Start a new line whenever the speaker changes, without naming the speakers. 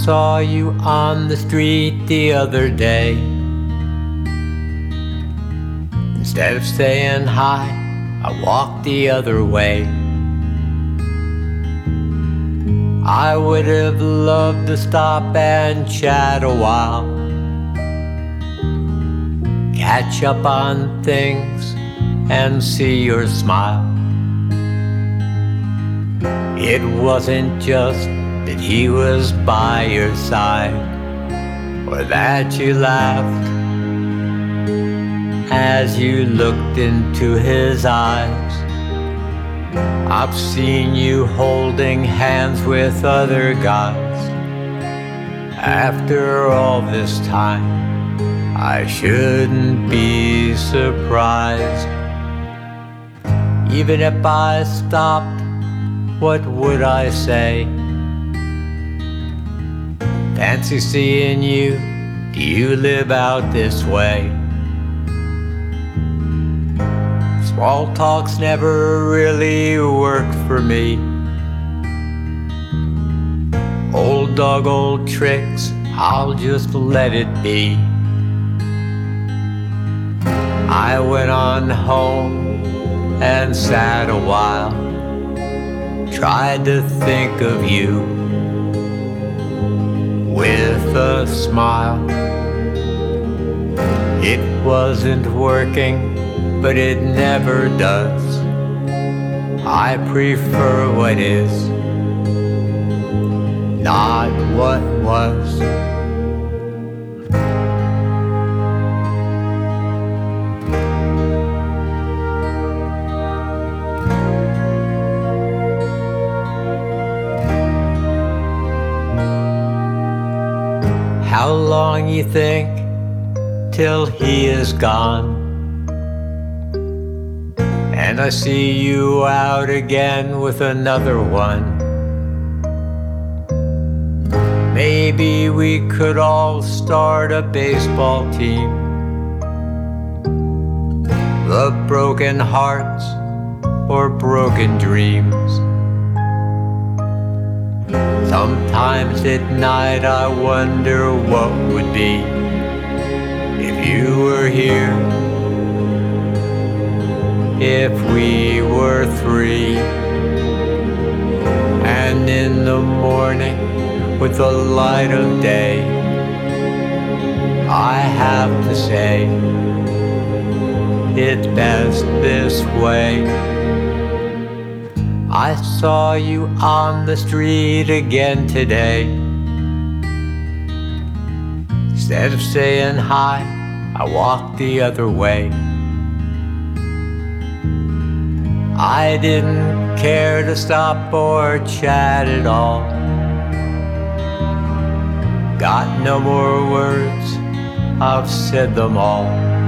saw you on the street the other day. Instead of saying hi, I walked the other way. I would have loved to stop and chat a while, catch up on things and see your smile. It wasn't just that he was by your side, or that you laughed as you looked into his eyes. I've seen you holding hands with other guys. After all this time, I shouldn't be surprised. Even if I stopped, what would I say? Fancy seeing you, do you live out this way? Small talks never really worked for me. Old dog, old tricks, I'll just let it be. I went on home and sat a while, tried to think of you with a smile. It wasn't working, but it never does. I prefer what is, not what was. How long you think till he is gone, and I see you out again with another one? Maybe we could all start a baseball team. The broken hearts or broken dreams. Sometimes at night I wonder what would be if you were here, if we were three. And in the morning, with the light of day, I have to say, it's best this way. I saw you on the street again today. Instead of saying hi, I walked the other way. I didn't care to stop or chat at all. Got no more words, I've said them all.